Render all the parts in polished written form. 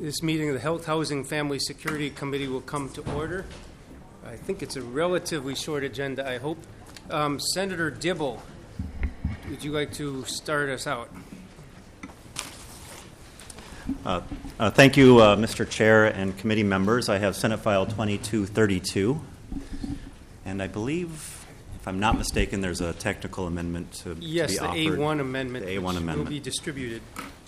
This meeting of the Health, Housing, Family Security Committee will come to order. I think it's a relatively short agenda, I hope. Senator Dibble, would you like to start us out? Thank you, Mr. Chair and committee members. I have Senate File 2232, and I believe, if I'm not mistaken, there's a technical amendment to be offered. Yes, the A1 amendment, the A1 which amendment will be distributed.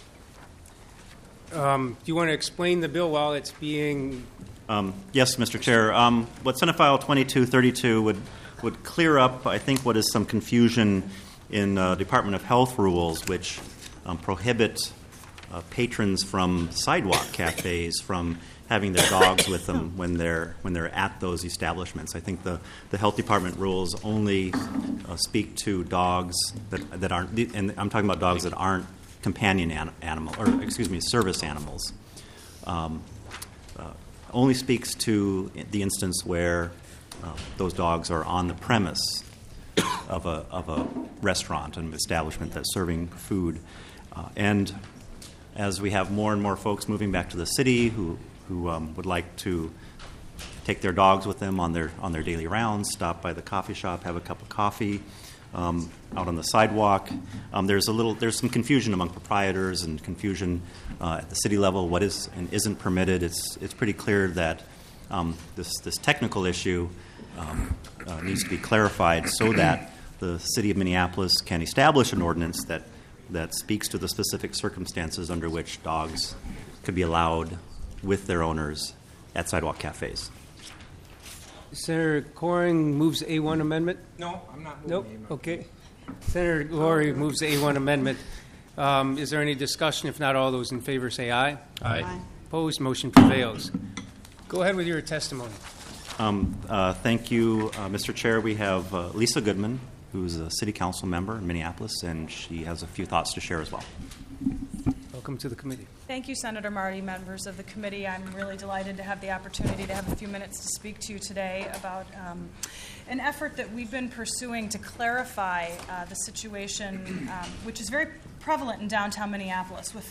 Do you want to explain the bill while it's being... Yes, Mr. Chair. What Senate File 2232 would clear up, I think, what is some confusion in Department of Health rules, which prohibit patrons from sidewalk cafes from having their dogs with them when they're at those establishments. I think the Health Department rules only speak to dogs that aren't, and I'm talking about dogs that aren't companion service animals. Only speaks to the instance where those dogs are on the premise of a restaurant, an establishment that's serving food, and as we have more and more folks moving back to the city who would like to take their dogs with them on their daily rounds, stop by the coffee shop, have a cup of coffee out on the sidewalk. There's some confusion among proprietors and confusion at the city level what is and isn't permitted. It's pretty clear that this technical issue needs to be clarified so that the city of Minneapolis can establish an ordinance that speaks to the specific circumstances under which dogs could be allowed with their owners at sidewalk cafes. Senator Coring moves the A1 amendment? No, I'm not moving. Nope. Okay. Senator Glory moves the A1 amendment. Is there any discussion? If not, all those in favor say aye. Aye. Opposed? Motion prevails. Go ahead with your testimony. Thank you, Mr. Chair. We have Lisa Goodman, who's a city council member in Minneapolis, and she has a few thoughts to share as well. Welcome to the committee. Thank you, Senator Marty, members of the committee. I'm really delighted to have the opportunity to have a few minutes to speak to you today about an effort that we've been pursuing to clarify the situation, which is very prevalent in downtown Minneapolis, with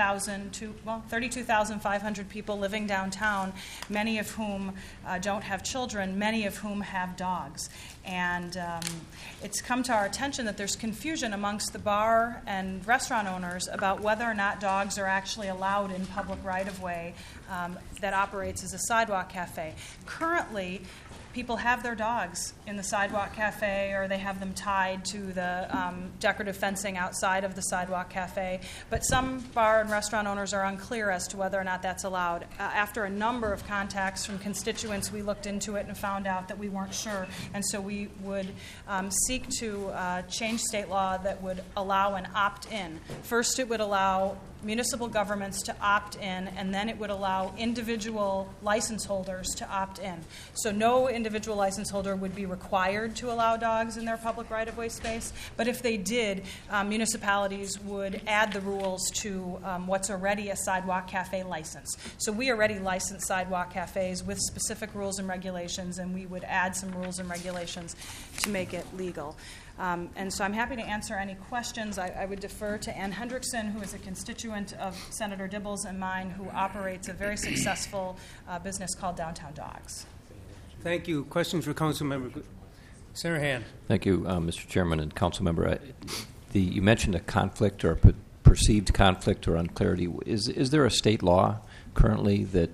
32,500 people living downtown, many of whom don't have children, many of whom have dogs. And it's come to our attention that there's confusion amongst the bar and restaurant owners about whether or not dogs are actually allowed in public right-of-way that operates as a sidewalk cafe. Currently, people have their dogs in the sidewalk cafe, or they have them tied to the decorative fencing outside of the sidewalk cafe. But some bar and restaurant owners are unclear as to whether or not that's allowed. After a number of contacts from constituents, we looked into it and found out that we weren't sure. And so we would seek to change state law that would allow an opt-in. First, it would allow municipal governments to opt in, and then it would allow individual license holders to opt in. So no individual license holder would be required to allow dogs in their public right-of-way space, but if they did, municipalities would add the rules to what's already a sidewalk cafe license. So we already license sidewalk cafes with specific rules and regulations, and we would add some rules and regulations to make it legal. And so I'm happy to answer any questions. I would defer to Ann Hendrickson, who is a constituent of Senator Dibble's and mine, who operates a very successful business called Downtown Dogs. Thank you. Questions for Council Member Senator Hand. Thank you, Mr. Chairman and Council Member. You mentioned a conflict or a perceived conflict or unclarity. Is there a state law currently that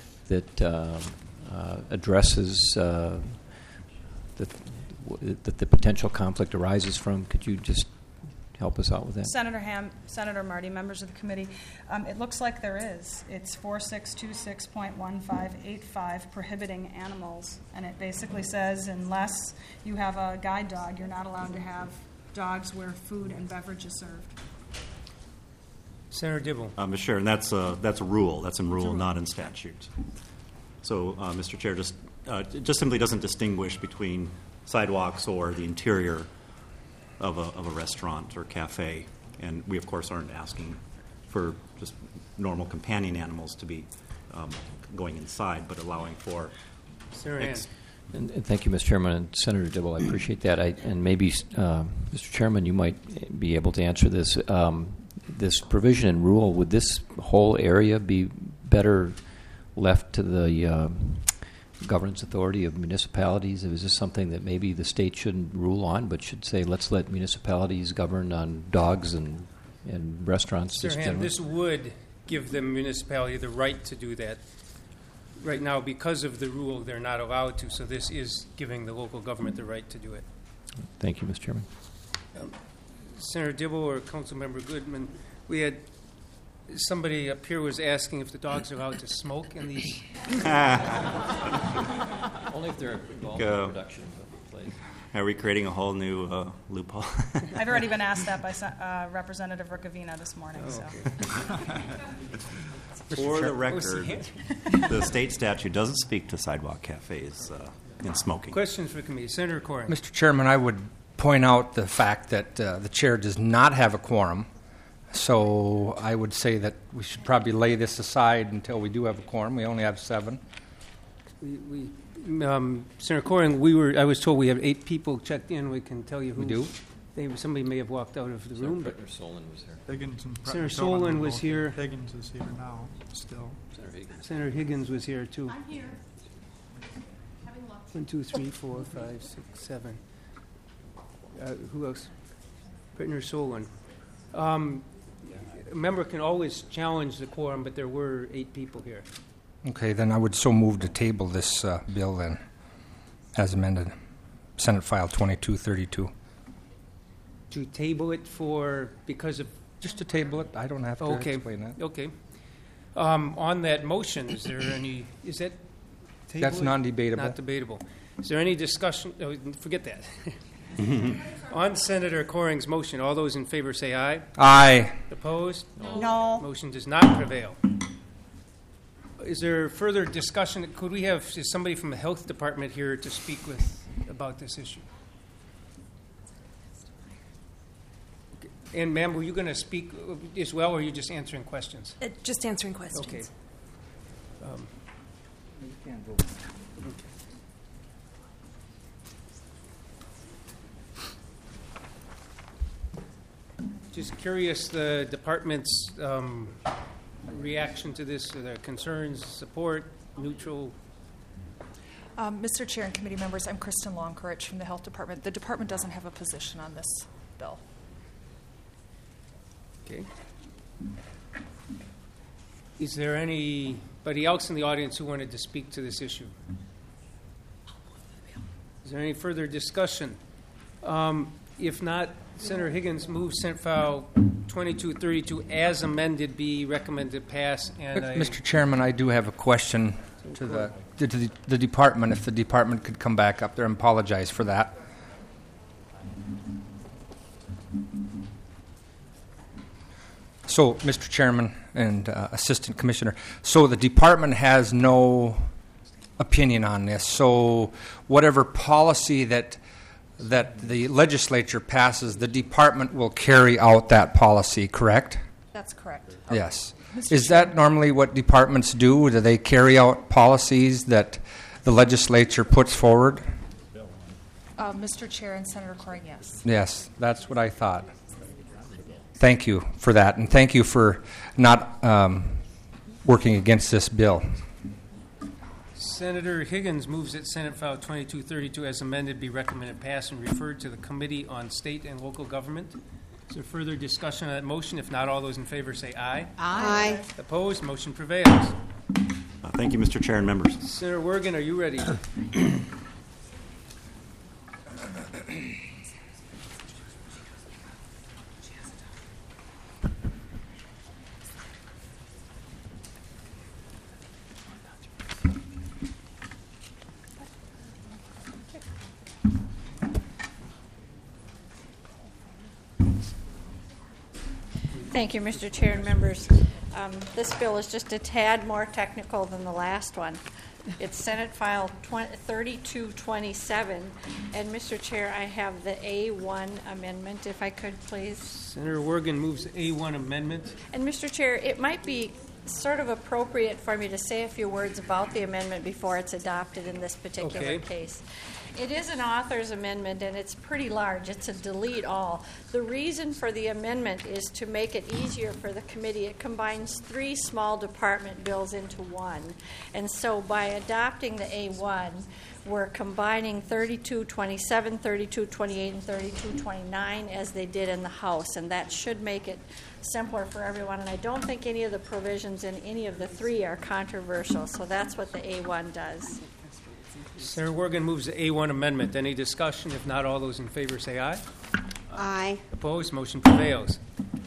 addresses that the potential conflict arises from? Could you just help us out with that? Senator Ham, Senator Marty, members of the committee, it looks like there is. It's 4626.1585, prohibiting animals, and it basically says unless you have a guide dog, you're not allowed to have dogs where food and beverage is served. Senator Dibble. Mr. Chair, and that's a rule. That's in rule, not in statute. So, Mr. Chair, it just simply doesn't distinguish between sidewalks or the interior of a restaurant or cafe. And we, of course, aren't asking for just normal companion animals to be going inside, but allowing for... And thank you, Mr. Chairman and Senator Dibble. I appreciate that. And maybe, Mr. Chairman, you might be able to answer this. This provision and rule, would this whole area be better left to the governance authority of municipalities? Is this something that maybe the state shouldn't rule on, but should say, let's let municipalities govern on dogs and restaurants? Sir Ham, this would give the municipality the right to do that. Right now, because of the rule, they're not allowed to, so this is giving the local government the right to do it. Thank you, Mr. Chairman. Senator Dibble or Councilmember Goodman, we had somebody up here was asking if the dogs are allowed to smoke in these. Only if they're involved in production of the place. Are we creating a whole new loophole? I've already been asked that by Representative Rukavina this morning. Oh, So. Okay. For the record, the state statute doesn't speak to sidewalk cafes and smoking. Questions for the committee. Senator Corrin. Mr. Chairman, I would point out the fact that the chair does not have a quorum. So I would say that we should probably lay this aside until we do have a quorum. We only have 7. Senator Corrin, I was told we have 8 people checked in. We can tell you who. We do? Somebody may have walked out of the room. But Senator Solon was here. Higgins and Senator Solon was here. Higgins is here now, still. Senator Higgins was here too. I'm here. Having lunch. 1, 2, 3, 4, 5, 6, 7. Who else? Brittner Solon. A member can always challenge the quorum, but there were 8 people here. Okay, then I would so move to table this bill then, as amended. Senate File 2232. To table it because of. Just to table it. I don't have to explain that. Okay. On that motion, is there any? Is that? That's non-debatable. Not debatable. Is there any discussion? Oh, forget that. On Senator Corring's motion, all those in favor say aye. Aye. Opposed? No. Motion does not prevail. Is there further discussion? Could we have somebody from the health department here to speak about this issue? Okay. And ma'am, were you going to speak as well, or are you just answering questions? Just answering questions. Okay. Just curious, the department's reaction to this, their concerns, support, neutral. Mr. Chair and committee members, I'm Kristen Longcourage from the Health Department. The department doesn't have a position on this bill. Okay. Is there anybody else in the audience who wanted to speak to this issue? Is there any further discussion? If not, Senator Higgins moves Senate File 2232 as amended be recommended pass. And Mr. Chairman, I do have a question to the department. If the department could come back up there and apologize for that. So, Mr. Chairman and Assistant Commissioner, so the department has no opinion on this. So, whatever policy that the legislature passes, the department will carry out that policy, correct? That's correct. Yes. Is that normally what departments do? Do they carry out policies that the legislature puts forward? Mr. Chair and Senator Corring, yes. Yes, that's what I thought. Thank you for that, and thank you for not working against this bill. Senator Higgins moves that Senate File 2232 as amended be recommended pass and referred to the Committee on State and Local Government. Is there further discussion on that motion? If not, all those in favor say aye. Aye. Opposed? Motion prevails. Thank you, Mr. Chair and members. Senator Wergen, are you ready? Thank you, Mr. Chair and members. This bill is just a tad more technical than the last one. It's Senate File 3227. And, Mr. Chair, I have the A1 amendment, if I could, please. Senator Wergen moves A1 amendment. And, Mr. Chair, it might be sort of appropriate for me to say a few words about the amendment before it's adopted in this particular case. It is an author's amendment, and it's pretty large. It's a delete all. The reason for the amendment is to make it easier for the committee. It combines 3 small department bills into one. And so by adopting the A1, we're combining 3227, 3228, and 3229 as they did in the House, and that should make it simpler for everyone. And I don't think any of the provisions in any of the 3 are controversial, so that's what the A1 does. Senator Worgan moves the A1 amendment. Any discussion? If not, all those in favor say aye. Aye. Opposed? Motion prevails.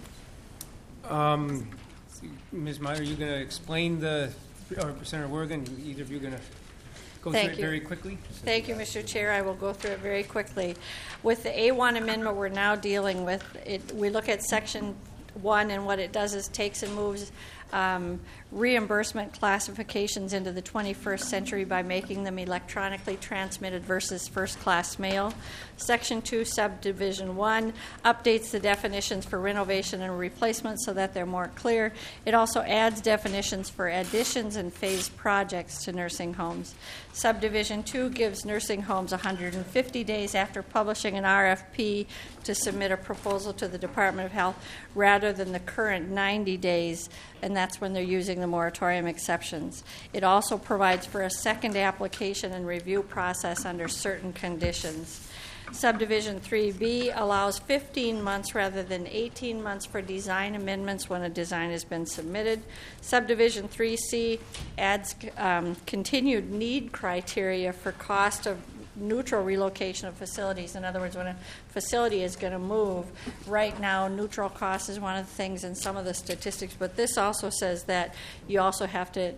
Ms. Meyer, are you going to explain or Senator Worgan, either of you going to go through it very quickly? Thank you, Mr. Chair. I will go through it very quickly. With the A1 amendment we're now dealing with, we look at Section 1, and what it does is takes and moves reimbursement classifications into the 21st century by making them electronically transmitted versus first-class mail. Section 2, Subdivision 1, updates the definitions for renovation and replacement so that they're more clear. It also adds definitions for additions and phased projects to nursing homes. Subdivision 2 gives nursing homes 150 days after publishing an RFP to submit a proposal to the Department of Health rather than the current 90 days, and that's when they're using the moratorium exceptions. It also provides for a second application and review process under certain conditions. Subdivision 3B allows 15 months rather than 18 months for design amendments when a design has been submitted. Subdivision 3C adds continued need criteria for cost of neutral relocation of facilities. In other words, when a facility is going to move, right now neutral cost is one of the things in some of the statistics, but this also says that you also have to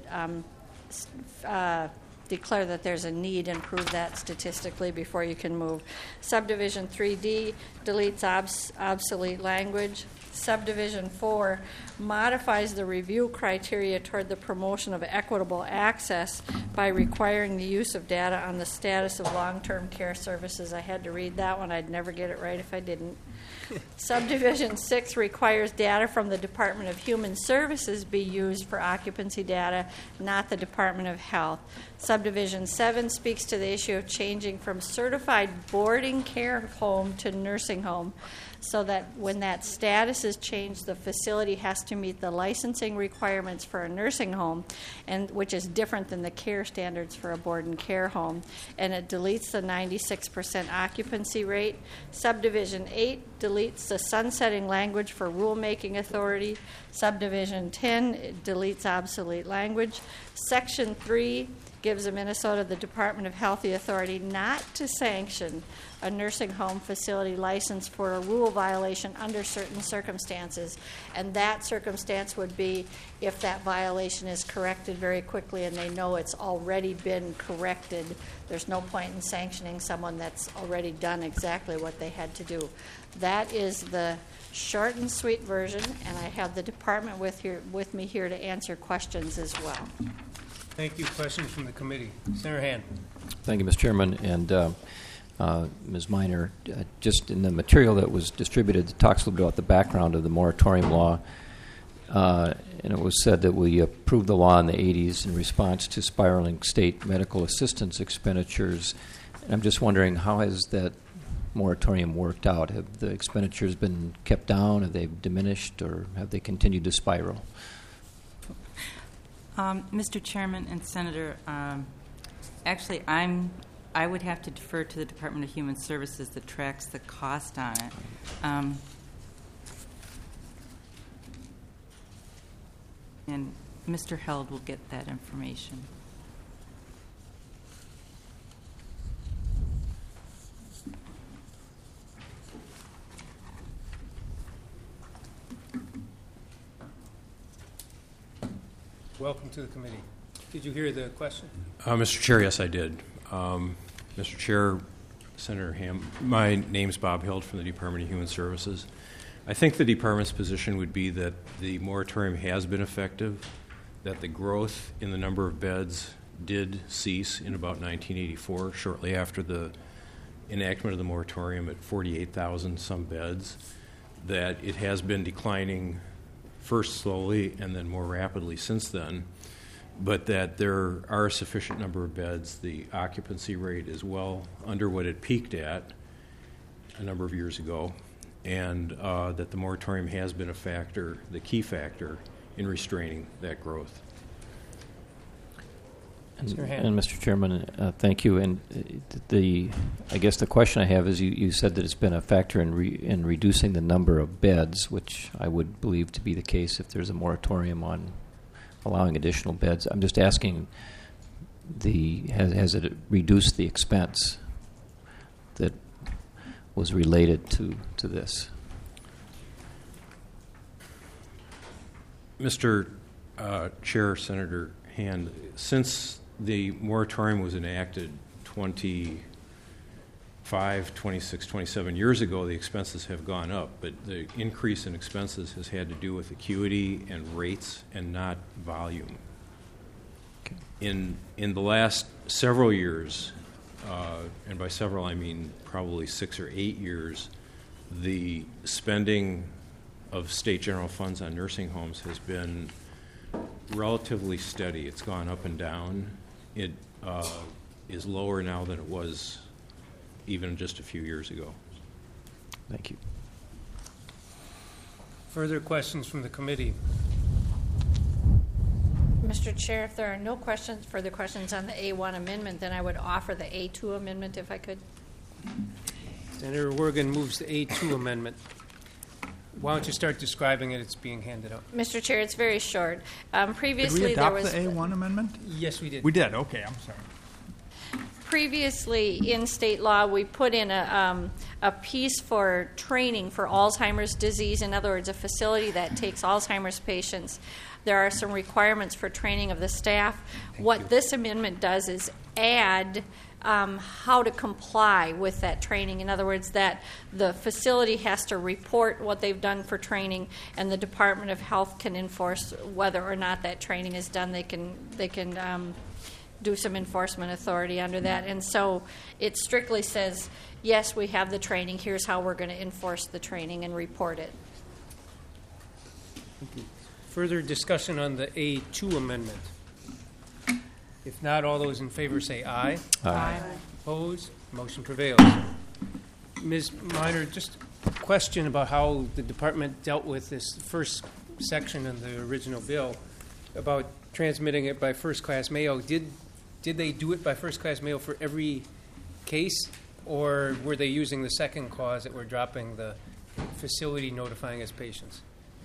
declare that there's a need and prove that statistically before you can move. Subdivision 3D deletes obsolete language. Subdivision 4 modifies the review criteria toward the promotion of equitable access by requiring the use of data on the status of long-term care services. I had to read that one. I'd never get it right if I didn't. Subdivision 6 requires data from the Department of Human Services be used for occupancy data, not the Department of Health. Subdivision 7 speaks to the issue of changing from certified boarding care home to nursing home, so that when that status is changed, the facility has to meet the licensing requirements for a nursing home, and which is different than the care standards for a board and care home. And it deletes the 96% occupancy rate. Subdivision 8 deletes the sunsetting language for rulemaking authority. Subdivision 10 deletes obsolete language. Section 3 gives the Minnesota Department of Health the authority not to sanction a nursing home facility license for a rule violation under certain circumstances. And that circumstance would be if that violation is corrected very quickly and they know it's already been corrected. There's no point in sanctioning someone that's already done exactly what they had to do. That is the short and sweet version, and I have the department with me here to answer questions as well. Thank you. Questions from the committee. Senator Hand. Thank you, Mr. Chairman. And Ms. Miner, just in the material that was distributed, it talks a little bit about the background of the moratorium law. And it was said that we approved the law in the 80s in response to spiraling state medical assistance expenditures. And I'm just wondering, how has that moratorium worked out? Have the expenditures been kept down? Have they diminished? Or have they continued to spiral? Mr. Chairman and Senator, actually, I would have to defer to the Department of Human Services that tracks the cost on it. And Mr. Held will get that information. Welcome to the committee. Did you hear the question? Mr. Chair, yes, I did. Mr. Chair, Senator Ham, my name's Bob Hild from the Department of Human Services. I think the department's position would be that the moratorium has been effective, that the growth in the number of beds did cease in about 1984, shortly after the enactment of the moratorium at 48,000 some beds, that it has been declining first slowly and then more rapidly since then, but that there are a sufficient number of beds. The occupancy rate is well under what it peaked at a number of years ago, and that the moratorium has been a factor, the key factor, in restraining that growth. And Mr. Chairman, thank you. And I guess the question I have is, you said that it's been a factor in reducing the number of beds, which I would believe to be the case if there's a moratorium on allowing additional beds. I'm just asking, has it reduced the expense that was related to this? Mr. Chair, Senator Hand, since the moratorium was enacted 25, 26, 27 years ago, the expenses have gone up, but the increase in expenses has had to do with acuity and rates and not volume. Okay. In the last several years, and by several I mean probably 6 or 8 years, the spending of state general funds on nursing homes has been relatively steady. It's gone up and down. It is lower now than it was even just a few years ago. Thank you. Further questions from the committee? Mr. Chair, if there are no further questions on the A1 amendment, then I would offer the A2 amendment if I could. Senator Wergen moves the A2 amendment. Why don't you start describing it? It's being handed out. Mr. Chair, it's very short. Previously, Did we adopt there was the A1 amendment? Yes, we did. We did. Okay, I'm sorry. Previously, in state law, we put in a piece for training for Alzheimer's disease. In other words, a facility that takes Alzheimer's patients. There are some requirements for training of the staff. What this amendment does is add how to comply with that training. In other words, that the facility has to report what they've done for training, and the Department of Health can enforce whether or not that training is done. They can do some enforcement authority under that. And so it strictly says, yes, we have the training. Here's how we're going to enforce the training and report it. Further discussion on the A2 amendment? If not, all those in favor say aye. Aye. Opposed? Motion prevails. Ms. Miner, just a question about how the department dealt with this first section in the original bill about transmitting it by first-class mail. Did they do it by first-class mail for every case, or were they using the second clause that we're dropping the facility notifying its patients?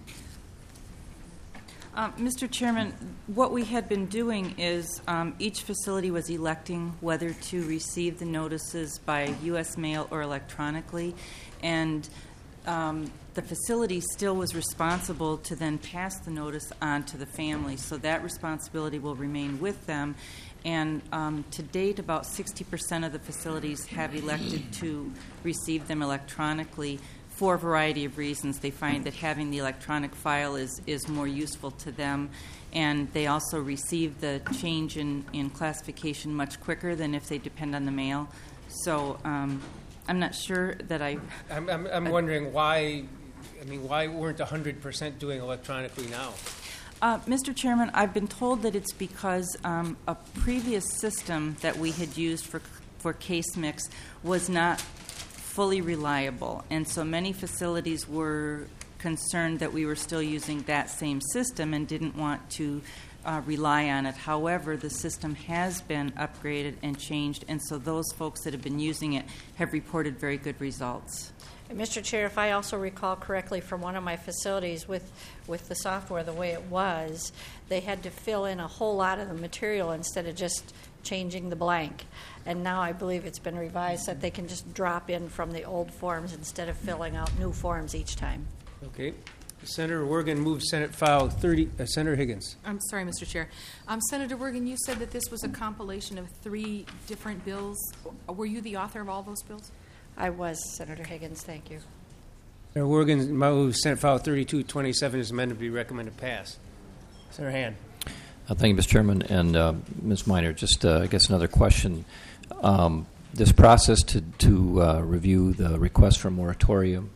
Mr. Chairman, what we had been doing is each facility was electing whether to receive the notices by U.S. mail or electronically, and the facility still was responsible to then pass the notice on to the family, so that responsibility will remain with them. And to date, about 60% of the facilities have elected to receive them electronically. For a variety of reasons. They find that having the electronic file is more useful to them, and they also receive the change in classification much quicker than if they depend on the mail. So I'm not sure that I'm wondering why. I mean, why weren't 100% doing electronically now? Mr. Chairman, I've been told that it's because a previous system that we had used for case mix was not fully reliable, and so many facilities were concerned that we were still using that same system and didn't want to rely on it. However, the system has been upgraded and changed, and so those folks that have been using it have reported very good results. Mr. Chair, if I also recall correctly from one of my facilities with the software the way it was, they had to fill in a whole lot of the material instead of just changing the blank. And now I believe it's been revised that they can just drop in from the old forms instead of filling out new forms each time. Okay. Senator Wergen moves Senate File 30. Senator Higgins. I'm sorry, Mr. Chair. Senator Wergen, you said that this was a compilation of 3 different bills. Were you the author of all those bills? I was, Senator Higgins. Thank you. Senator Wergen moves Senate File 3227 is amended to be recommended pass. Senator Hand. Thank you, Mr. Chairman. And Ms. Miner, just I guess another question. This process to review the request for moratorium,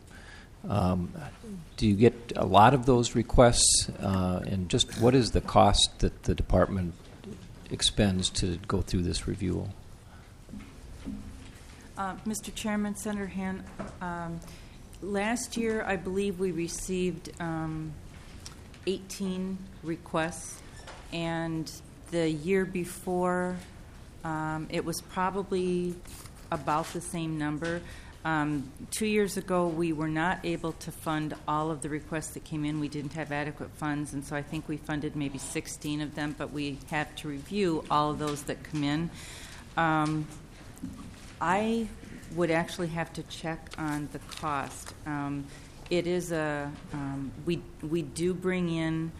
do you get a lot of those requests? And just what is the cost that the department expends to go through this review. Mr. Chairman, Senator Han, last year I believe we received 18 requests, and the year before it was probably about the same number. 2 years ago, we were not able to fund all of the requests that came in. We didn't have adequate funds, and so I think we funded maybe 16 of them, but we have to review all of those that come in. I would actually have to check on the cost. It is we do bring in,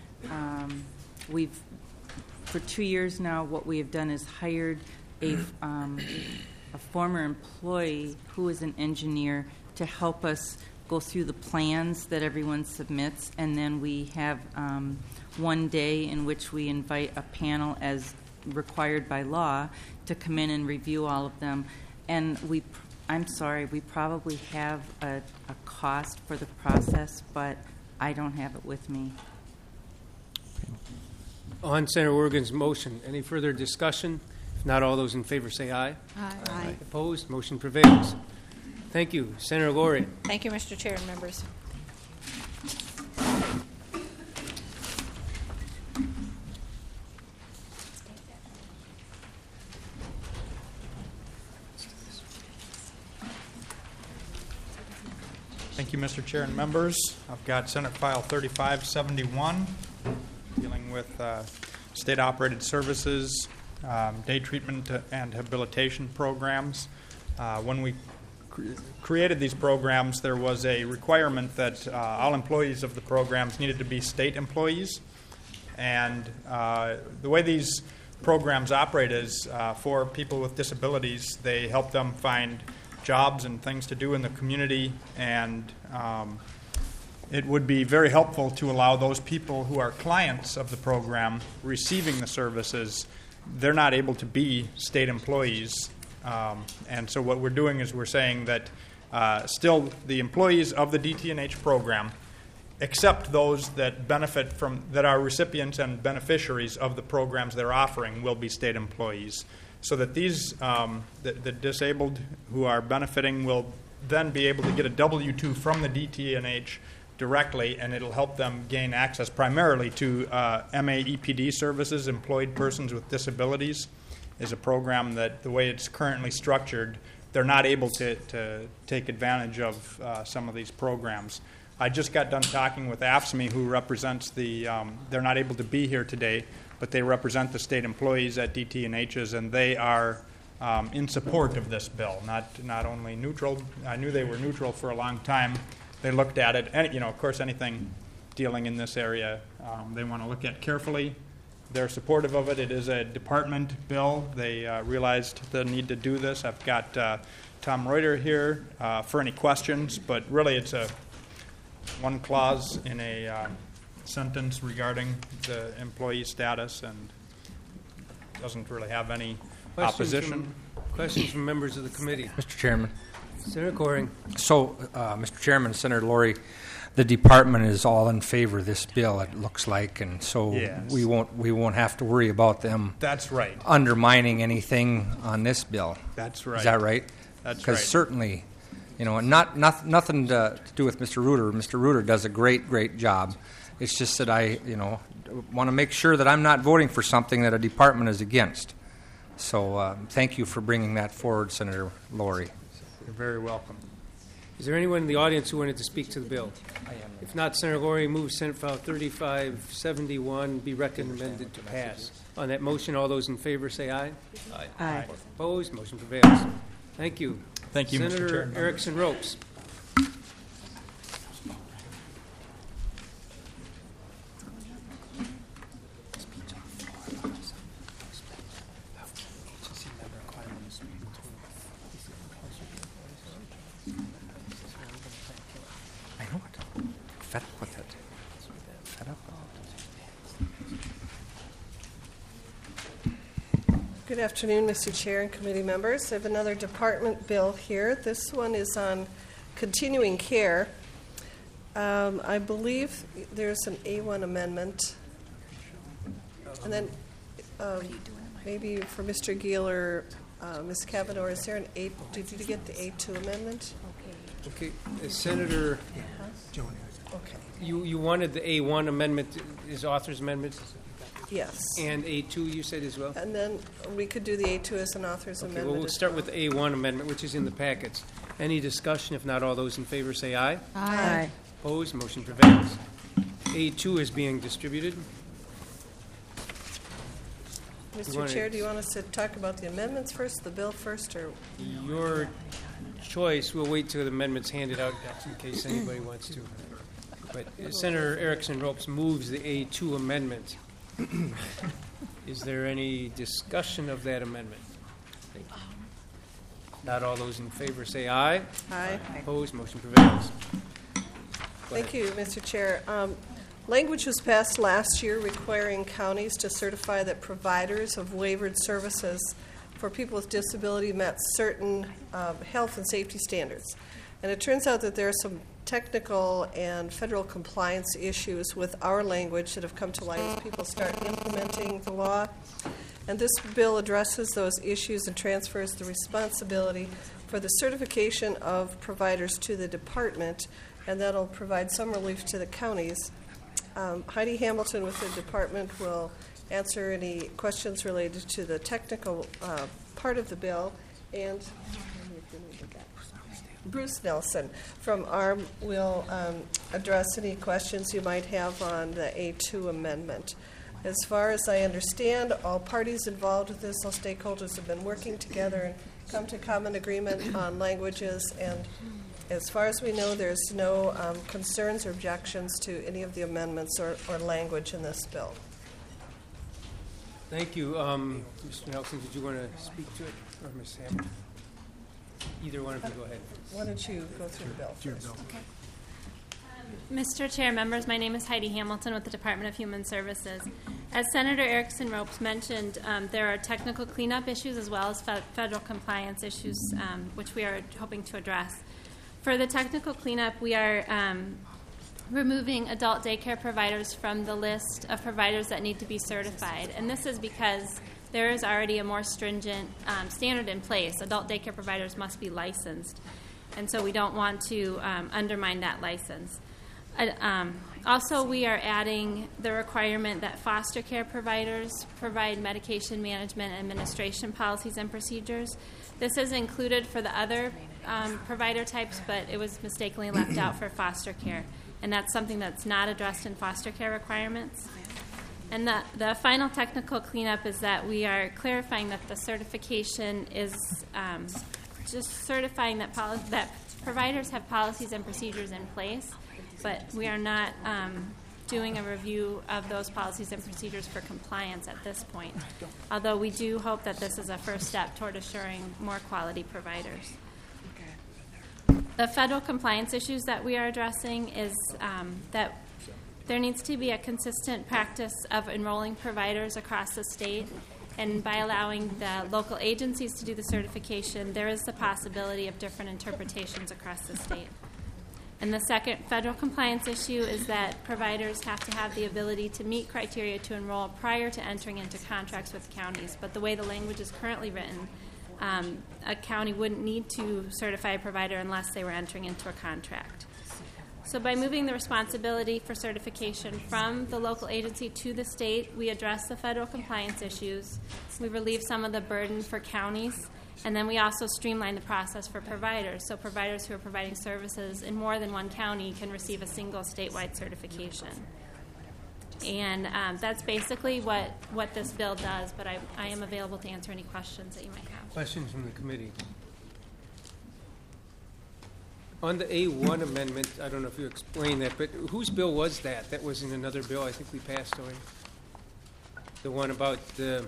for 2 years now, what we have done is hired a former employee who is an engineer to help us go through the plans that everyone submits, and then we have one day in which we invite a panel as required by law to come in and review all of them. And I'm sorry, we probably have a cost for the process, but I don't have it with me. On Senator Oregon's motion, any further discussion? If not, all those in favor say aye. Aye. Opposed? Motion prevails. Thank you. Senator Laurie. Thank you, Mr. Chair and members. Thank you, Mr. Chair and members. I've got Senate File 3571 dealing with state-operated services, day treatment and habilitation programs. When we created these programs, there was a requirement that all employees of the programs needed to be state employees. And the way these programs operate is for people with disabilities, they help them find jobs and things to do in the community, and it would be very helpful to allow those people who are clients of the program receiving the services. They're not able to be state employees, and so what we're doing is we're saying that still the employees of the DT&H program, except those that benefit from, that are recipients and beneficiaries of the programs they're offering, will be state employees. So that these, the disabled who are benefiting will then be able to get a W-2 from the DT&H directly, and it'll help them gain access primarily to MAEPD services. Employed Persons with Disabilities is a program that, the way it's currently structured, they're not able to take advantage of some of these programs. I just got done talking with AFSCME, who represents the, they're not able to be here today, but they represent the state employees at DT&H's, and they are in support of this bill. Not only neutral. I knew they were neutral for a long time. They looked at it, and of course, anything dealing in this area, they want to look at carefully. They're supportive of it. It is a department bill. They realized the need to do this. I've got Tom Reuter here for any questions, but really, it's a one clause in a sentence regarding the employee status, and doesn't really have any opposition. Questions from members of the committee? Mr. Chairman. Senator Coring. So, Mr. Chairman, Senator Laurie, the department is all in favor of this bill, it looks like, and so yes. we won't have to worry about them. That's right. Undermining anything on this bill. That's right. Is that right? That's right. Because certainly, nothing to do with Mr. Reuter. Mr. Reuter does a great job. It's just that I, want to make sure that I'm not voting for something that a department is against. So thank you for bringing that forward, Senator Laurie. You're very welcome. Is there anyone in the audience who wanted to speak to the bill? If not, Senator Laurie moves Senate File 3571 be recommended to pass. On that motion, all those in favor say aye. Aye. Opposed? Motion prevails. Thank you. Thank you, Mr. Chair. Senator Erickson Ropes. Fed up with it. Fed up. Good afternoon, Mr. Chair and committee members. I have another department bill here. This one is on continuing care. I believe there's an A1 amendment. And then maybe for Mr. Giel or Ms. Kavanaugh, is there an A? Did you get the A2 amendment? Okay, Senator, Okay. you wanted the A1 amendment, is author's amendment, Yes. and A2 you said as well? And then we could do the A2 as an author's Okay, amendment. well, we'll as start well. with the A1 amendment, which is in the packets. Any discussion? If not, all those in favor say aye. Aye. Opposed, motion prevails. A2 is being distributed. Mr. wanna- Chair, do you want us to talk about the amendments first, the bill first, or? Your choice. We'll wait till the amendment's handed out in case anybody wants to. But Senator Erickson Ropes moves the A2 amendment. Is there any discussion of that amendment? Not all those in favor say aye. Aye. Opposed, motion prevails. Thank you, Mr. Chair. Language was passed last year requiring counties to certify that providers of waivered services for people with disability met certain health and safety standards. And it turns out that there are some technical and federal compliance issues with our language that have come to light as people start implementing the law. And this bill addresses those issues and transfers the responsibility for the certification of providers to the department, and that'll provide some relief to the counties. Heidi Hamilton with the department will answer any questions related to the technical part of the bill, and Bruce Nelson from ARM will address any questions you might have on the A2 amendment. As far as I understand, all parties involved with this, all stakeholders have been working together and come to common agreement on languages, and as far as we know, there's no concerns or objections to any of the amendments or language in this bill. Thank you. Mr. Nelson, did you want to speak to it? Or Ms. Hamilton? Either one of you, go ahead. Why don't you go through the bill first? Okay. Mr. Chair, members, my name is Heidi Hamilton with the Department of Human Services. As Senator Erickson Ropes mentioned, there are technical cleanup issues as well as federal compliance issues, which we are hoping to address. For the technical cleanup, we are removing adult daycare providers from the list of providers that need to be certified. And this is because there is already a more stringent standard in place. Adult daycare providers must be licensed. And so we don't want to undermine that license. Also, we are adding the requirement that foster care providers provide medication management and administration policies and procedures. This is included for the other provider types, but it was mistakenly left out for foster care. And that's something that's not addressed in foster care requirements. And the final technical cleanup is that we are clarifying that the certification is just certifying that providers have policies and procedures in place, but we are not doing a review of those policies and procedures for compliance at this point, although we do hope that this is a first step toward assuring more quality providers. The federal compliance issues that we are addressing is that there needs to be a consistent practice of enrolling providers across the state, and by allowing the local agencies to do the certification, there is the possibility of different interpretations across the state. And the second federal compliance issue is that providers have to have the ability to meet criteria to enroll prior to entering into contracts with counties. But the way the language is currently written, a county wouldn't need to certify a provider unless they were entering into a contract. So by moving the responsibility for certification from the local agency to the state, we address the federal compliance issues, we relieve some of the burden for counties, and then we also streamline the process for providers. So providers who are providing services in more than one county can receive a single statewide certification. And that's basically what this bill does, but I am available to answer any questions that you might have. Questions from the committee? On the A1 amendment, I don't know if you explained that, but whose bill was that? That was in another bill I think we passed already. The one about the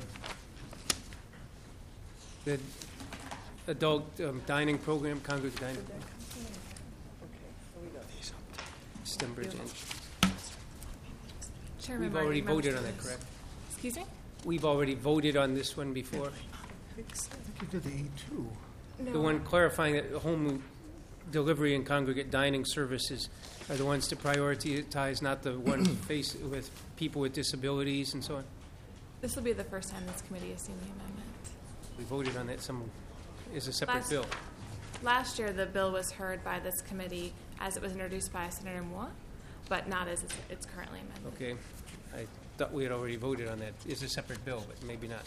adult dining program, Congress dining program. Stembridge. We've already voted on that, correct? Excuse me? We've already voted on this one before. I think you did the A2. The one clarifying that home delivery and congregate dining services are the ones to prioritize, not the one faced with people with disabilities and so on. This will be the first time this committee has seen the amendment. We voted on that as a separate bill. Last year, the bill was heard by this committee as it was introduced by Senator Moore, but not as it's currently amended. Okay. I thought we had already voted on that. It's a separate bill, but maybe not.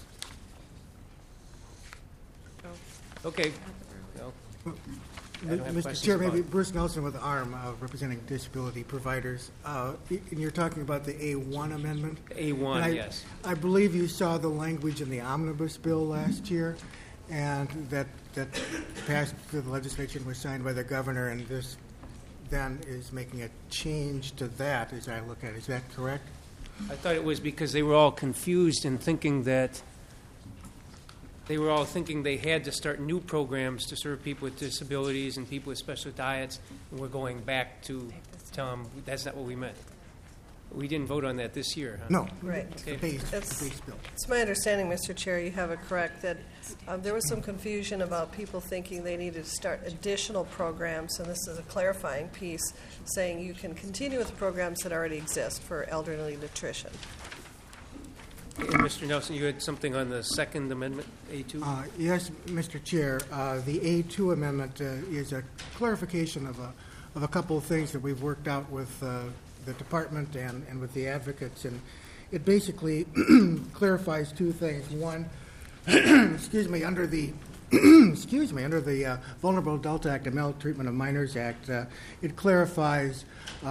Okay. Well, I don't have Mr. questions Chair, about maybe it. Bruce Nelson with ARM, representing disability providers. And you're talking about the A1 amendment? A1, yes. I believe you saw the language in the omnibus bill last year, and that passed through the legislature and was signed by the governor, and this then is making a change to that, as I look at it. Is that correct? I thought it was because they were all confused and thinking that they had to start new programs to serve people with disabilities and people with special diets, and we're going back to tell them that's not what we meant. We didn't vote on that this year, huh? No. Right. Okay. The base bill. It's my understanding, Mr. Chair, you have it correct, that there was some confusion about people thinking they needed to start additional programs, and this is a clarifying piece saying you can continue with the programs that already exist for elderly nutrition. And Mr. Nelson, you had something on the Second Amendment, A2? Yes, Mr. Chair. The A2 amendment is a clarification of a couple of things that we've worked out with the department and with the advocates, and it basically clarifies two things. One, under the under the Vulnerable Adult Act and Maltreatment of Minors Act, it clarifies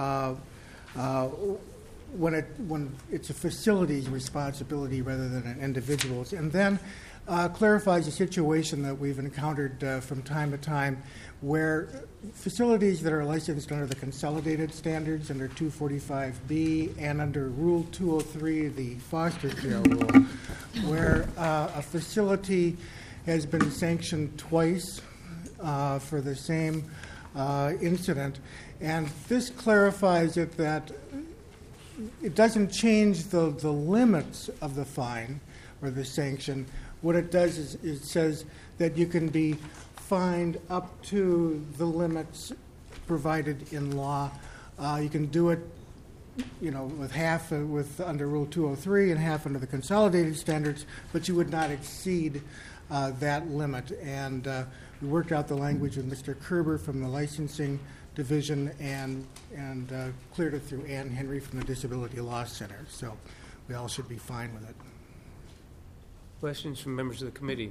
when it's a facility's responsibility rather than an individual's, and then clarifies a situation that we've encountered from time to time where facilities that are licensed under the consolidated standards under 245B and under Rule 203, the foster care rule, where a facility has been sanctioned twice for the same incident, and this clarifies it that it doesn't change the limits of the fine or the sanction. What it does is it says that you can be fined up to the limits provided in law. You can do it, with half under Rule 203 and half under the consolidated standards, but you would not exceed that limit. And we worked out the language with Mr. Kerber from the licensing division and cleared it through Ann Henry from the Disability Law Center. So we all should be fine with it. Questions from members of the committee?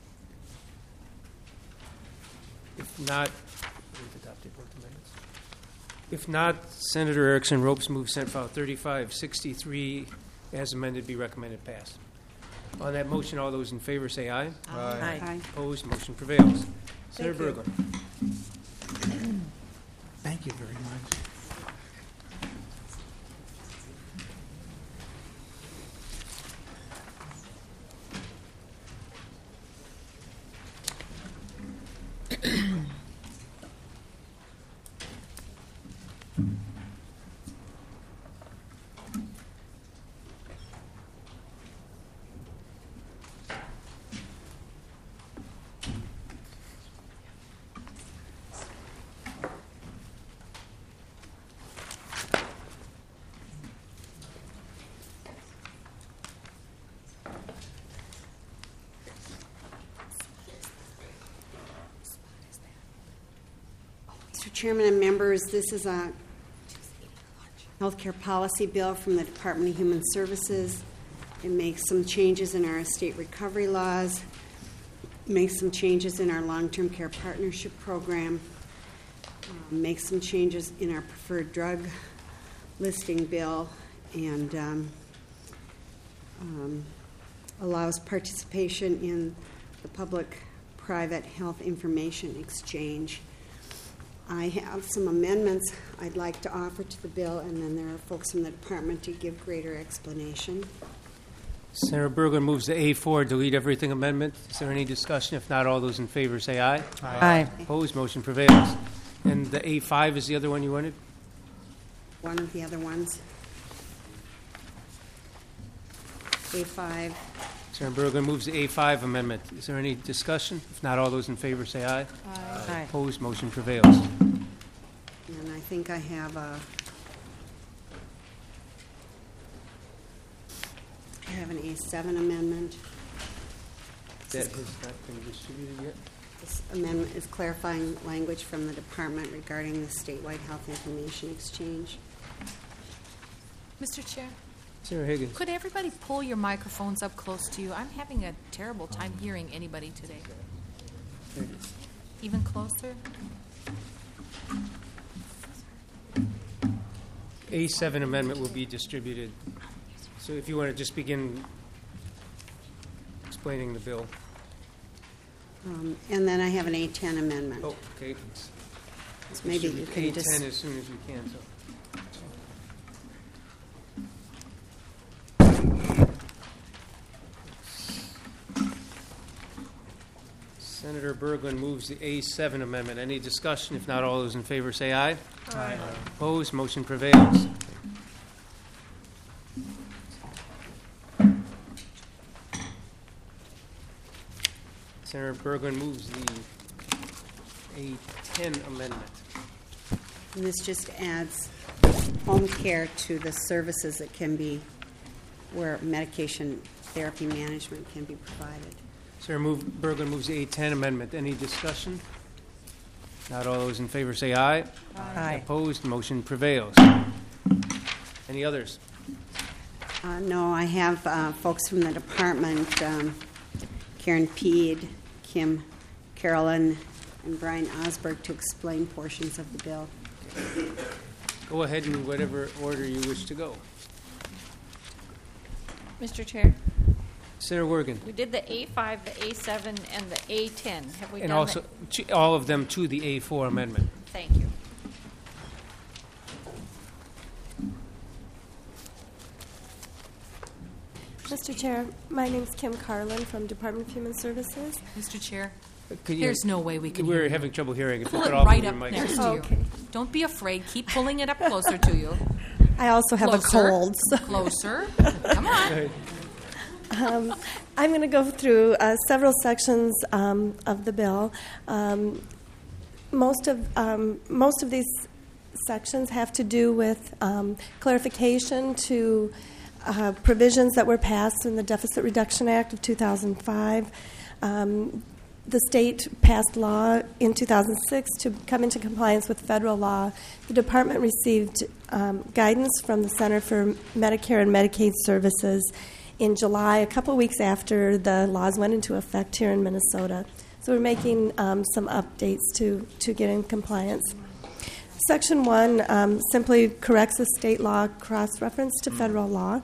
If not, Senator Erickson Ropes moves Senate File 3563 as amended be recommended passed. On that motion, all those in favor say aye. Aye. Aye. Opposed, motion prevails. Senator Berglund. Thank you very much. Mr. Chairman and members, this is a healthcare policy bill from the Department of Human Services. It makes some changes in our estate recovery laws, makes some changes in our long-term care partnership program, makes some changes in our preferred drug listing bill, and allows participation in the public-private health information exchange. I have some amendments I'd like to offer to the bill, and then there are folks from the department to give greater explanation. Senator Berglund moves the A4, delete everything amendment. Is there any discussion? If not, all those in favor say aye. Aye. Opposed, motion prevails. And the A5 is the other one you wanted? One of the other ones. A5. Senator Berglund moves the A5 amendment. Is there any discussion? If not, all those in favor say aye. Aye. Opposed, motion prevails. And I think I have an A6 A7 amendment. That has not been distributed yet. This amendment is clarifying language from the department regarding the statewide health information exchange. Mr. Chair, Senator Higgins. could everybody pull your microphones up close to you? I'm having a terrible time hearing anybody today. Even closer? A7 amendment will be distributed. So if you want to just begin explaining the bill. And then I have an A10 amendment. Oh, okay. So maybe you can A10 just... as soon as you can. So. Senator Berglund moves the A7 amendment. Any discussion? If not, all those in favor say aye. Aye. Opposed? Motion prevails. Senator Berglund moves the A10 amendment. And this just adds home care to the services that can be, where medication therapy management can be provided. Senator Berglund moves the A10 amendment. Any discussion? Not all those in favor say aye. Aye. Opposed? Motion prevails. Any others? No, I have folks from the department, Karen Peed, Kim Carolyn, and Brian Osberg to explain portions of the bill. Go ahead in whatever order you wish to go. Mr. Chair, Senator Wergen. we did the A5, the A7, and the A10. Have we And done also all of them to the A4 amendment. Thank you. Mr. Chair, my name's Kim Carlin from Department of Human Services. Mr. Chair, Could you- there's no way we can We're hear you. having trouble hearing. If you Pull could it all right move up your mics. next to you. Okay. Don't be afraid. Keep pulling it up closer to you. I also have Closer. a cold. So. Closer. Come on. I'm going to go through several sections of the bill. Most of these sections have to do with clarification to provisions that were passed in the Deficit Reduction Act of 2005. The state passed law in 2006 to come into compliance with federal law. The department received guidance from the Center for Medicare and Medicaid Services in July, a couple weeks after the laws went into effect here in Minnesota. So we're making some updates to get in compliance. Section 1 simply corrects a state law cross-reference to federal law.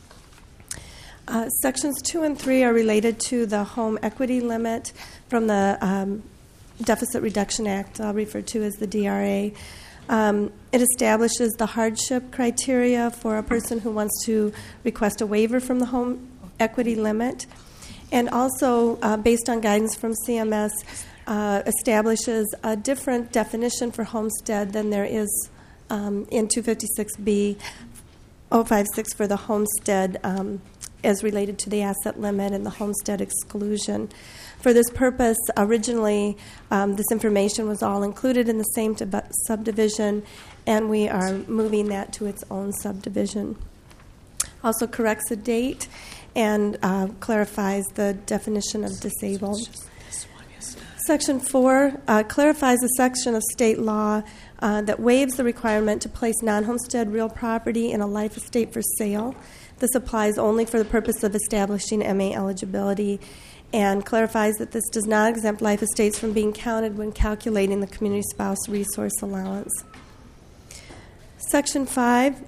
Sections 2 and 3 are related to the home equity limit from the Deficit Reduction Act, I'll refer to as the DRA. It establishes the hardship criteria for a person who wants to request a waiver from the home equity limit, and also, based on guidance from CMS, establishes a different definition for homestead than there is in 256B 056 for the homestead as related to the asset limit and the homestead exclusion. For this purpose, originally, this information was all included in the same subdivision, and we are moving that to its own subdivision. Also corrects the date and clarifies the definition of disabled. Section 4 clarifies a section of state law that waives the requirement to place non-homestead real property in a life estate for sale. This applies only for the purpose of establishing MA eligibility, and clarifies that this does not exempt life estates from being counted when calculating the community spouse resource allowance. Section 5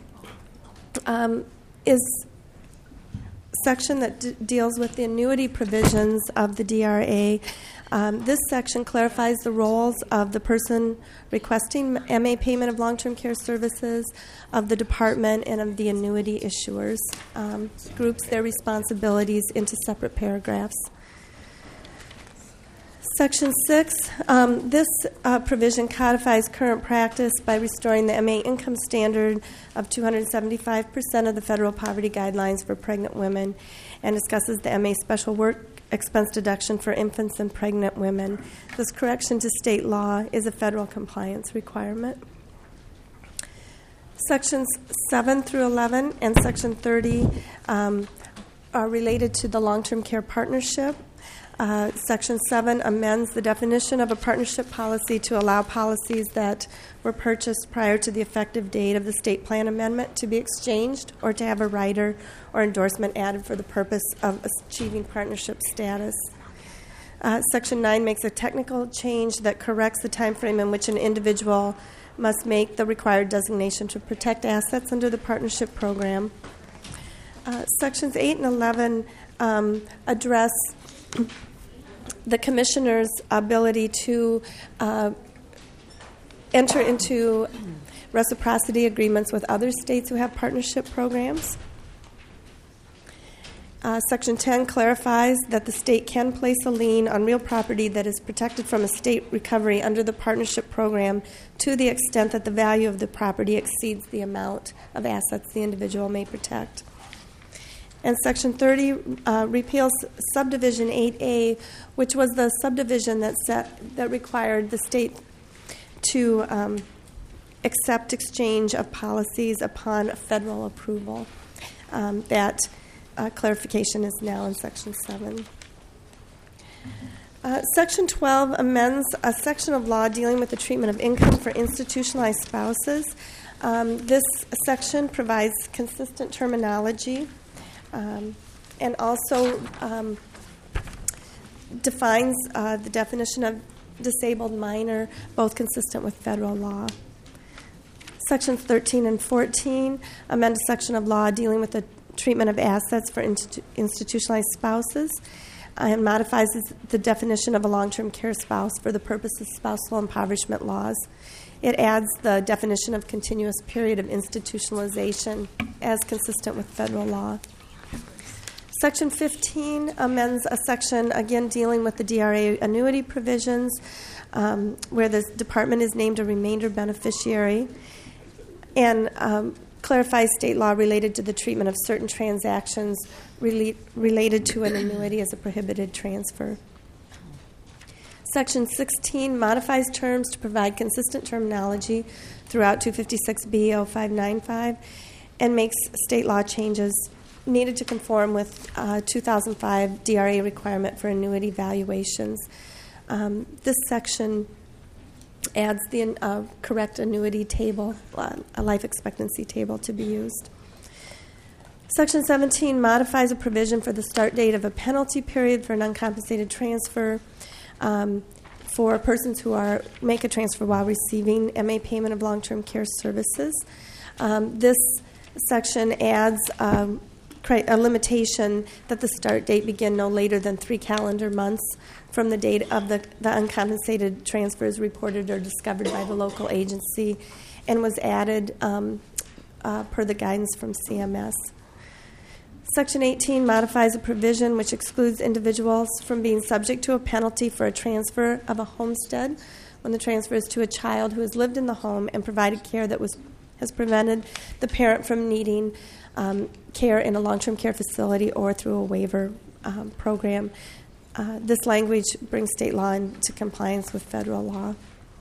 is section that deals with the annuity provisions of the DRA. This section clarifies the roles of the person requesting MA payment of long-term care services, of the department, and of the annuity issuers. Groups their responsibilities into separate paragraphs. Section 6, this provision codifies current practice by restoring the MA income standard of 275% of the federal poverty guidelines for pregnant women, and discusses the MA special work expense deduction for infants and pregnant women. This correction to state law is a federal compliance requirement. Sections 7 through 11 and Section 30 are related to the long-term care partnership. Section 7 amends the definition of a partnership policy to allow policies that were purchased prior to the effective date of the state plan amendment to be exchanged or to have a rider or endorsement added for the purpose of achieving partnership status. Section 9 makes a technical change that corrects the time frame in which an individual must make the required designation to protect assets under the partnership program. Sections 8 and 11 address the commissioner's ability to enter into reciprocity agreements with other states who have partnership programs. Section 10 clarifies that the state can place a lien on real property that is protected from a state recovery under the partnership program to the extent that the value of the property exceeds the amount of assets the individual may protect. And Section 30 repeals Subdivision 8A, which was the subdivision that required the state to accept exchange of policies upon federal approval. That clarification is now in Section 7. Section 12 amends a section of law dealing with the treatment of income for institutionalized spouses. This section provides consistent terminology and also defines the definition of disabled minor, both consistent with federal law. Sections 13 and 14 amend a section of law dealing with the treatment of assets for institutionalized spouses and modifies the definition of a long-term care spouse for the purpose of spousal impoverishment laws. It adds the definition of continuous period of institutionalization as consistent with federal law. Section 15 amends a section, again, dealing with the DRA annuity provisions, where the department is named a remainder beneficiary, and clarifies state law related to the treatment of certain transactions related to an annuity as a prohibited transfer. Section 16 modifies terms to provide consistent terminology throughout 256B0595 and makes state law changes needed to conform with 2005 DRA requirement for annuity valuations. This section adds the correct annuity table, a life expectancy table to be used. Section 17 modifies a provision for the start date of a penalty period for an uncompensated transfer for persons who make a transfer while receiving MA payment of long-term care services. This section adds a limitation that the start date begin no later than 3 calendar months from the date of the uncompensated transfer is reported or discovered by the local agency, and was added per the guidance from CMS. Section 18 modifies a provision which excludes individuals from being subject to a penalty for a transfer of a homestead when the transfer is to a child who has lived in the home and provided care that has prevented the parent from needing care in a long-term care facility or through a waiver program. This language brings state law into compliance with federal law.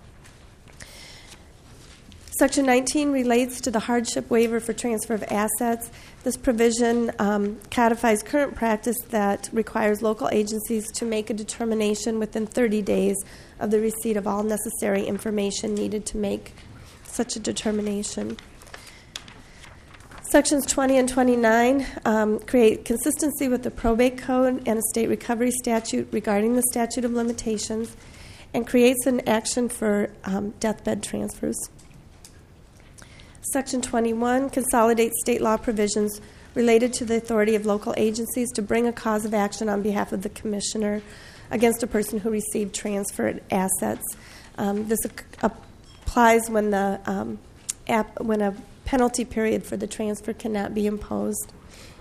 Section 19 relates to the hardship waiver for transfer of assets. This provision codifies current practice that requires local agencies to make a determination within 30 days of the receipt of all necessary information needed to make such a determination. Sections 20 and 29 create consistency with the probate code and a state recovery statute regarding the statute of limitations and creates an action for deathbed transfers. Section 21 consolidates state law provisions related to the authority of local agencies to bring a cause of action on behalf of the commissioner against a person who received transferred assets. This applies when a penalty period for the transfer cannot be imposed.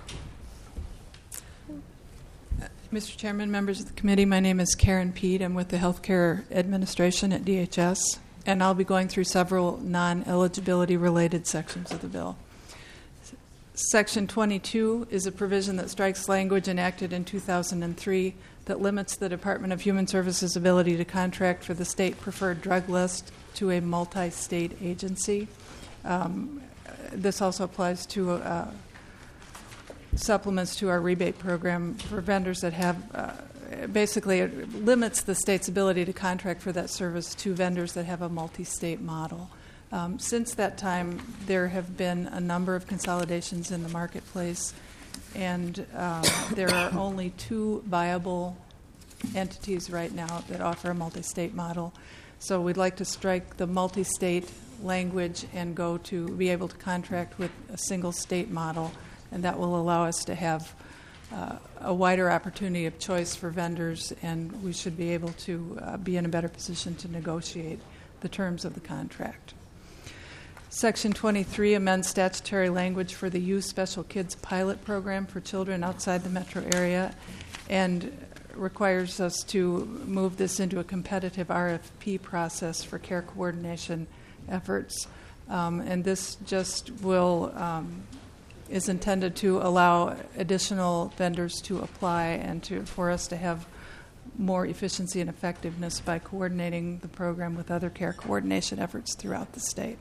Mr. Chairman, members of the committee, my name is Karen Peet. I'm with the Healthcare Administration at DHS, and I'll be going through several non-eligibility related sections of the bill. Section 22 is a provision that strikes language enacted in 2003 that limits the Department of Human Services' ability to contract for the state preferred drug list to a multi-state agency. This also applies to supplements to our rebate program for vendors that have basically it limits the state's ability to contract for that service to vendors that have a multi-state model. Since that time, there have been a number of consolidations in the marketplace, and there are only 2 viable entities right now that offer a multi-state model. So we'd like to strike the multi-state language and go to be able to contract with a single state model, and that will allow us to have a wider opportunity of choice for vendors, and we should be able to be in a better position to negotiate the terms of the contract. Section 23 amends statutory language for the U Special Kids Pilot Program for children outside the metro area and requires us to move this into a competitive RFP process for care coordination efforts. And this just will is intended to allow additional vendors to apply and for us to have more efficiency and effectiveness by coordinating the program with other care coordination efforts throughout the state.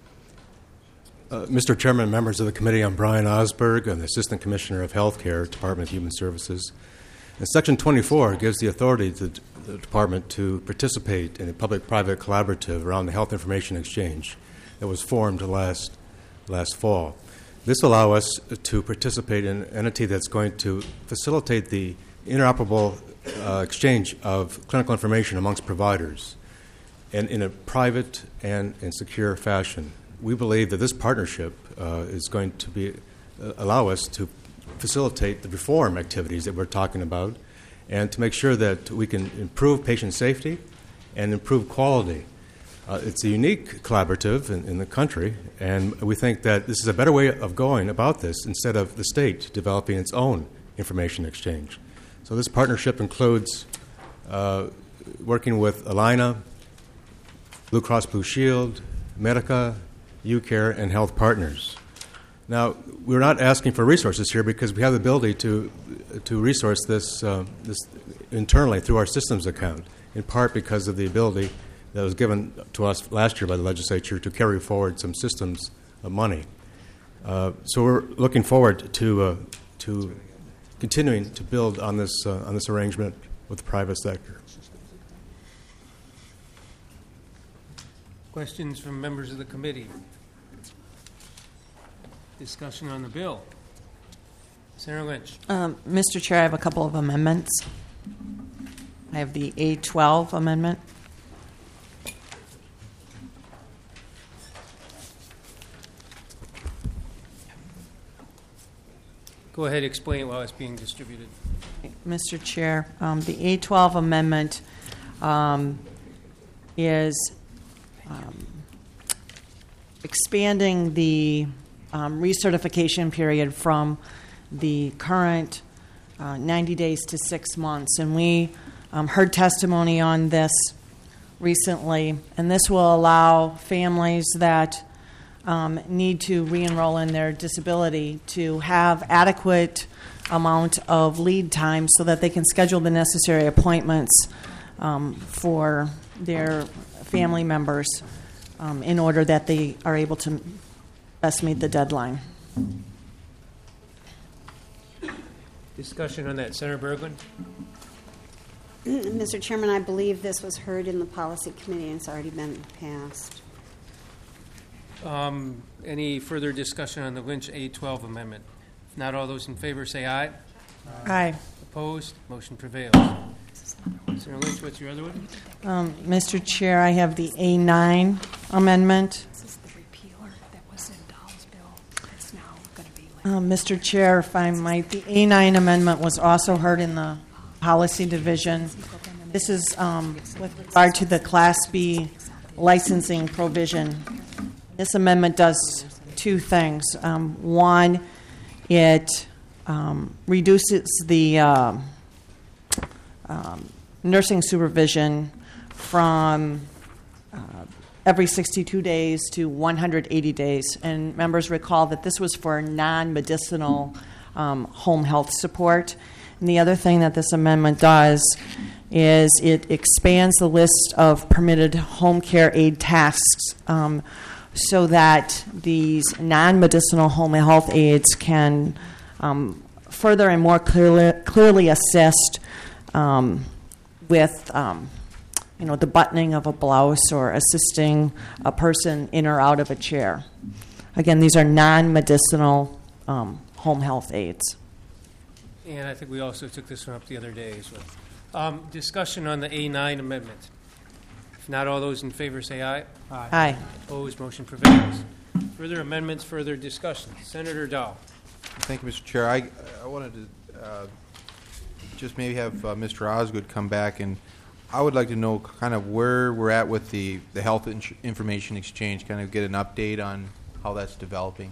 Mr. Chairman, members of the committee, I'm Brian Osberg. I'm the Assistant Commissioner of Healthcare, Department of Human Services. And Section 24 gives the authority to the Department to participate in a public-private collaborative around the health information exchange that was formed last fall. This allows us to participate in an entity that's going to facilitate the interoperable exchange of clinical information amongst providers and in a private and secure fashion. We believe that this partnership is going to allow us to facilitate the reform activities that we're talking about and to make sure that we can improve patient safety and improve quality. It's a unique collaborative in the country, and we think that this is a better way of going about this instead of the state developing its own information exchange. So this partnership includes working with Allina, Blue Cross Blue Shield, Medica, UCare, and Health Partners. Now, we're not asking for resources here because we have the ability to resource this internally through our systems account, in part because of the ability that was given to us last year by the legislature to carry forward some systems of money. So we're looking forward to continuing to build on this arrangement with the private sector. Questions from members of the committee? Discussion on the bill. Senator Lynch. Mr. Chair, I have a couple of amendments. I have the A12 amendment. Go ahead, explain it while it's being distributed. Mr. Chair, the A12 amendment is expanding the recertification period from the current 90 days to 6 months. And we heard testimony on this recently, and this will allow families that need to re-enroll in their disability to have adequate amount of lead time so that they can schedule the necessary appointments for their family members in order that they are able to best meet the deadline. Discussion on that. Senator Berglund. Mr. Chairman, I believe this was heard in the Policy Committee and it's already been passed. Any further discussion on the Lynch A12 amendment? If not, all those in favor say aye. Aye. Opposed? Motion prevails. Senator Lynch, what's your other one? Mr. Chair, I have the A9 amendment. This is the repealer that was in Dahl's bill. It's now going to be Mr. Chair, if I might, the A9 amendment was also heard in the Policy Division. This is with regard to the Class B licensing provision. This amendment does two things. One, it reduces the nursing supervision from every 62 days to 180 days. And members recall that this was for non-medicinal home health support. And the other thing that this amendment does is it expands the list of permitted home care aid tasks so that these non-medicinal home health aides can further and more clearly assist with the buttoning of a blouse or assisting a person in or out of a chair. Again, these are non-medicinal home health aids. And I think we also took this one up the other day as well. Discussion on the A9 amendment. If not, all those in favor say aye. Aye. Aye. Opposed, motion prevails. Further amendments, further discussion. Senator Dahl. Thank you, Mr. Chair. I wanted to just maybe have Mr. Osgood come back, and I would like to know kind of where we're at with the health information exchange, kind of get an update on how that's developing.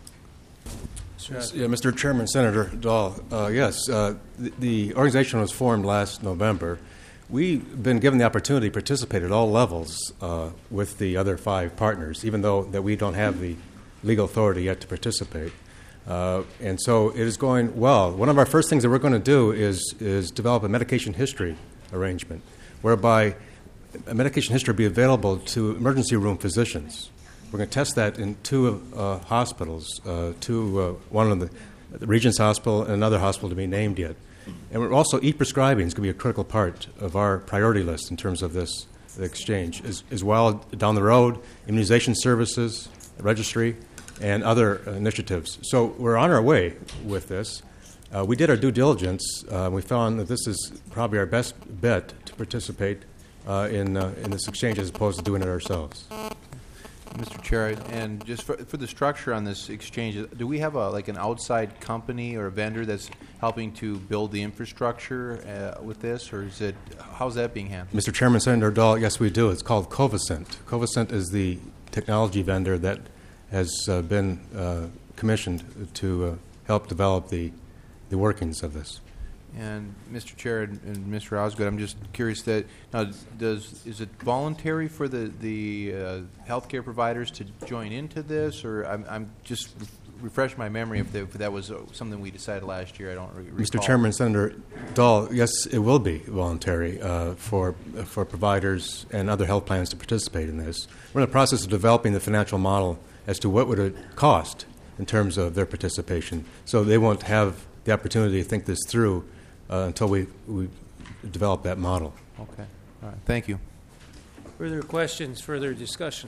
Yeah, Mr. Chairman, Senator Dahl, yes, the organization was formed last November. We've been given the opportunity to participate at all levels with the other 5 partners, even though that we don't have the legal authority yet to participate. And so it is going well. One of our first things that we're going to do is develop a medication history arrangement, whereby a medication history will be available to emergency room physicians. We're going to test that in 2 hospitals, one of the Regents Hospital and another hospital to be named yet. And we're also e-prescribing is going to be a critical part of our priority list in terms of this exchange, as well down the road, immunization services, registry, and other initiatives. So we're on our way with this. We did our due diligence. We found that this is probably our best bet to participate in this exchange as opposed to doing it ourselves. Mr. Chair, and just for the structure on this exchange, do we have an outside company or a vendor that's helping to build the infrastructure with this, or how's that being handled? Mr. Chairman, Senator Dahl, yes, we do. It's called Covacent. Covacent is the technology vendor that has been commissioned to help develop the workings of this. And Mr. Chair and Mr. Osgood, I'm just curious that now is it voluntary for the healthcare providers to join into this, or I'm just refresh my memory if that was something we decided last year. I don't recall. Mr. Chairman, Senator Dahl, yes, it will be voluntary for providers and other health plans to participate in this. We're in the process of developing the financial model as to what would it cost in terms of their participation, so they won't have the opportunity to think this through until we develop that model. Okay. All right. Thank you. Further questions, further discussion?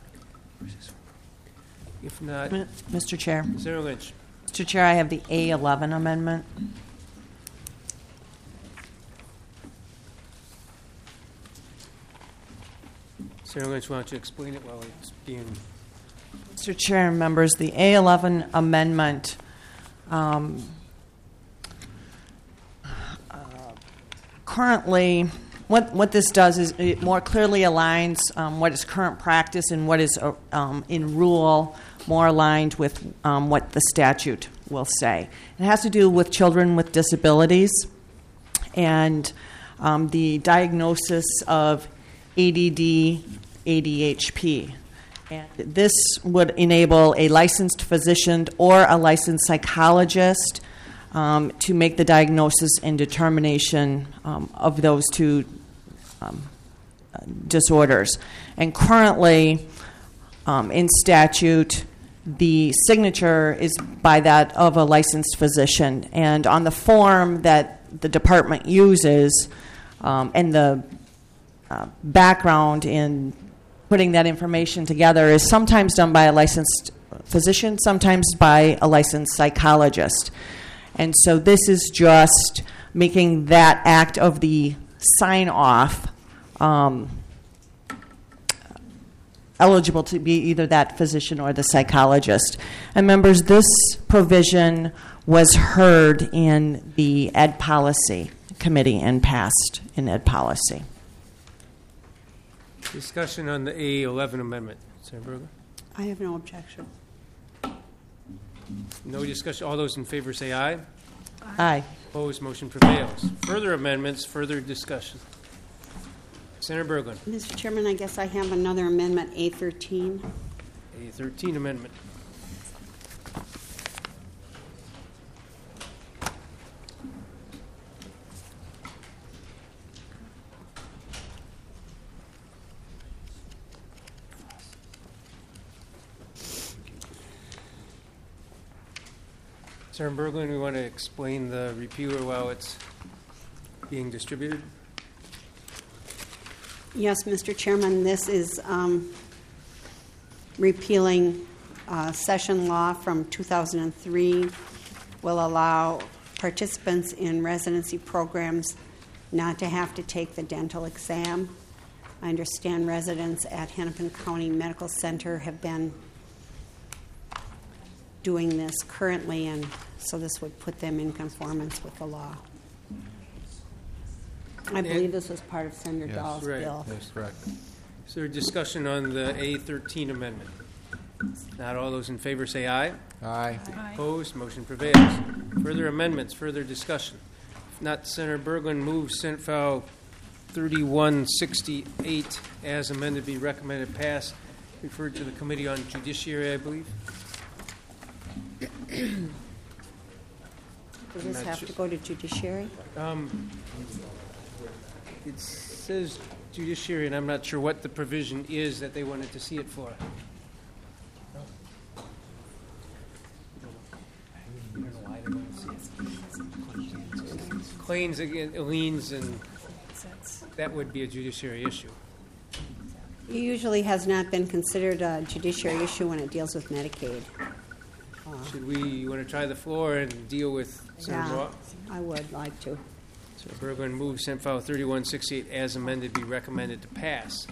If not... Mr. Chair. Senator Lynch. Mr. Chair, I have the A11 amendment. Senator Lynch, why don't you explain it while it's being... Mr. Chair and members, the A11 amendment currently, what this does is it more clearly aligns what is current practice and what is in rule, more aligned with what the statute will say. It has to do with children with disabilities and the diagnosis of ADD, ADHD. And this would enable a licensed physician or a licensed psychologist to make the diagnosis and determination of those 2 disorders. And currently, in statute, the signature is by that of a licensed physician. And on the form that the department uses and the background in putting that information together is sometimes done by a licensed physician, sometimes by a licensed psychologist. And so this is just making that act of the sign-off eligible to be either that physician or the psychologist. And members, this provision was heard in the Ed Policy Committee and passed in Ed Policy. Discussion on the A11 amendment. Senator Berger? I have no objection. No discussion. All those in favor say aye. Aye. Opposed, motion prevails. Further amendments, further discussion. Senator Berglund. Mr. Chairman, I guess I have another amendment, A13. A13 amendment. Senator Berglund, we want to explain the repealer while it's being distributed? Yes, Mr. Chairman, this is repealing session law from 2003, will allow participants in residency programs not to have to take the dental exam. I understand residents at Hennepin County Medical Center have been doing this currently, and so this would put them in conformance with the law. I believe this was part of Senator Dahl's bill. That's correct. Is there a discussion on the A13 amendment? Not all those in favor say aye. Aye. Opposed? Motion prevails. Further amendments, further discussion. If not, Senator Berglund moves Senate File 3168 as amended be recommended pass. Referred to the Committee on Judiciary, I believe. Does this have to go to Judiciary? It says Judiciary, and I'm not sure what the provision is that they wanted to see it for. Claims against liens, and that would be a judiciary issue. It usually has not been considered a judiciary issue when it deals with Medicaid. Should we, you want to try the floor and deal with Senator Law? I would like to. Senator Berglund moves Senate File 3168 as amended be recommended to pass.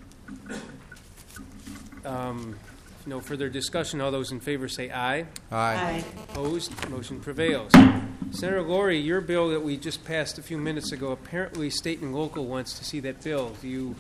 No further discussion. All those in favor say aye. Aye. Opposed? Motion prevails. Senator Laurie, your bill that we just passed a few minutes ago, apparently state and local wants to see that bill. Do you?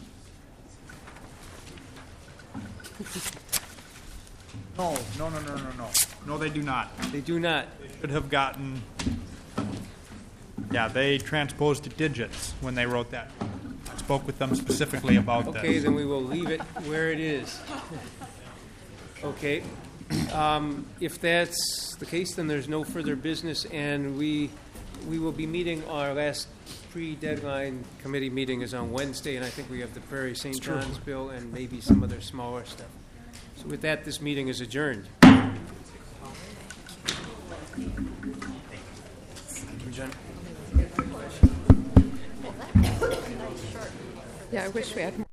No, they do not. They do not. They should have gotten. Yeah, they transposed to digits when they wrote that. I spoke with them specifically about that. Okay, then we will leave it where it is. Okay. If that's the case, then there's no further business, and we will be meeting. Our last pre-deadline committee meeting is on Wednesday, and I think we have the Prairie St. John's bill and maybe some other smaller stuff. So with that, this meeting is adjourned. Yeah, I wish we had more.